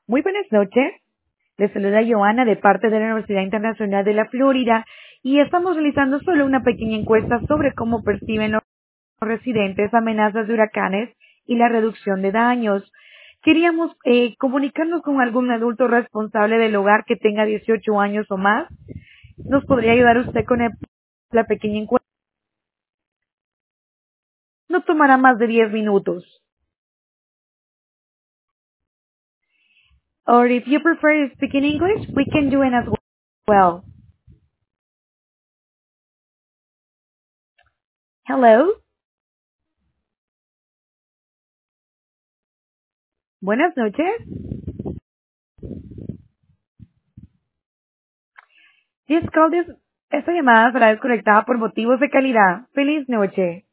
Muy buenas noches. Les saluda Joana de parte de la Universidad Internacional de la Florida y estamos realizando solo una pequeña encuesta sobre cómo perciben los residentes amenazas de huracanes y la reducción de daños. Queríamos comunicarnos con algún adulto responsable del hogar que tenga 18 años o más. ¿Nos podría ayudar usted con la pequeña encuesta? No tomará más de 10 minutos. Or if you prefer to speak in English, we can do it as well. Hello. Buenas noches. Esta llamada será desconectada por motivos de calidad. Feliz noche.